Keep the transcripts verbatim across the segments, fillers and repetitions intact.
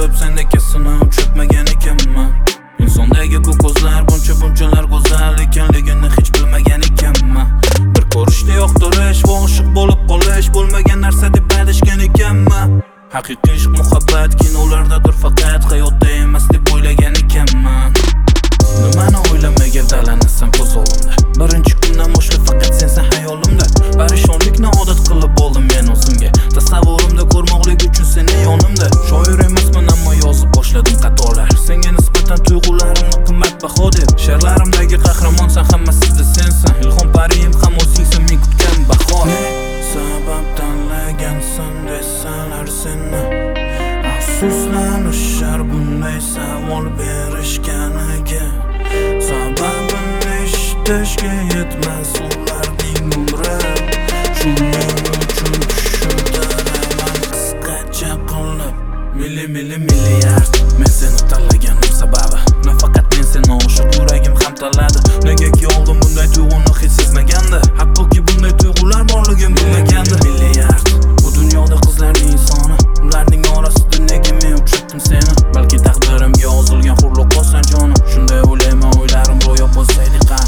ko'rib sendek sinov uchratmagan ekanman. Insondagi bu ko'zlar buncha bunchalar go'zal ekanligini hech bilmagan ekanman. Bir ko'rishda yoqtirish va oshiq bo'lib qolish bo'lmagan narsa deb adashgan ekanman. Haqiqiy ishq muhabbat kinolardadir faqat hayotda emas deb o'ylagan ekanman. Nimani o'ylamay gavdalanasan ko'z oldimda. Birinchi kundan boshlab faqat sensan hayolimda. Parishonlikni odat qilib oldim men o'zimga. Tasavvurimda ko'rmoqlik uchun seni yonimda. Shoir emasman ammo yozib boshladim qatorlar. Senga nisbatan tuyg'ularimni qimmatbaho deb. She'rlarimdagi qahramonsan, hammasida sensan. Ilhom pariyim ham o'zingsan, men kutgan bahor. Sabab tanlagansan desalar seni. Afsuslanishar bunday savol berishganiga. Sababini eshitishga yetmas ularning umri. Shuning uchun tushuntiraman qisqacha qilib. Milli milli milliard men seni tanlaganim sababi. Nafaqat men seni oshiq yuragim ham tanladi. Negaki oldin bunday tuyg'uni hech sezmagandi. Hattoki bunday tuyg'ular borligim bilmagandi. Milliard bu dunyoda qizlarning soni. Ularning orasida nega men uchratdim seni? Balki taqdirimga yozilgan hurlik bo'lsan jonim. Shunday o'ylayman, o'ylarim ro'yob bo'lsaydi qani.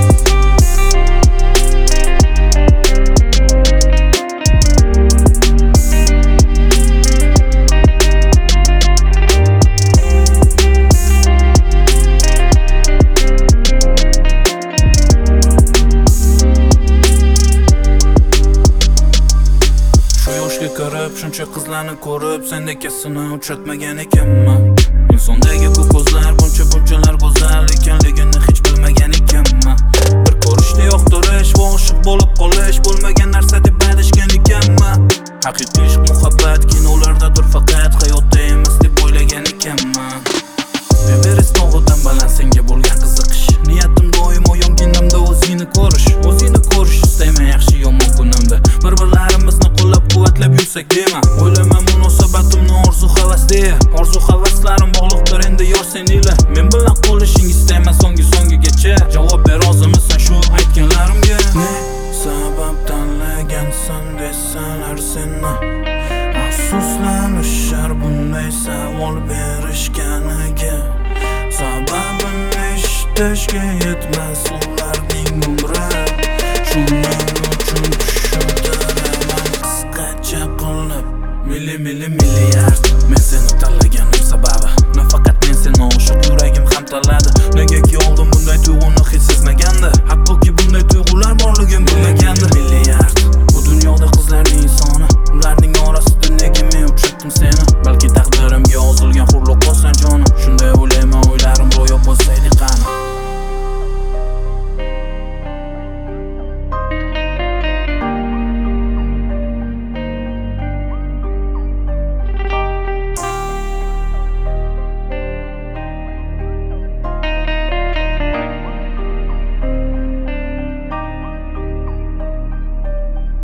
Qarab shuncha qizlarni ko'rib sendek sinov uchratmagan ekanman. Insondagi bu ko'zlar buncha bunchalar go'zal ekanligini hech bilmagan ekanman. Bir ko'rishda yoqtirish va oshiq bo'lib qolish bo'lmagan narsa deb adashgan ekanman. Haqiqiy ishq muhabbat kinolardadir faqat hayotda emas deb o'ylagan ekanman. Everest tog'idan baland senga bo'lgan qiziqish. Niyatim doimo yonginamda o'zingni ko'rish. O'zingni ko'rish istayman yaxshi yomon kunimda. Bir-birlarimizni qo'llab-quvvatlab yursak dema. O'ylayman munosabatimni orzu havas deya. Orzu havaslarim bog'liqdir endi yor sen ila. Men bilan qolishing istayman so'nggi so'ngigacha. Javob ber rozimisan shu aytganlarimga. Ne sabab tanlagansan desalar seni. Afsuslanishar bunday savol berishganiga. Sababini eshitishga yetmas ularning umri.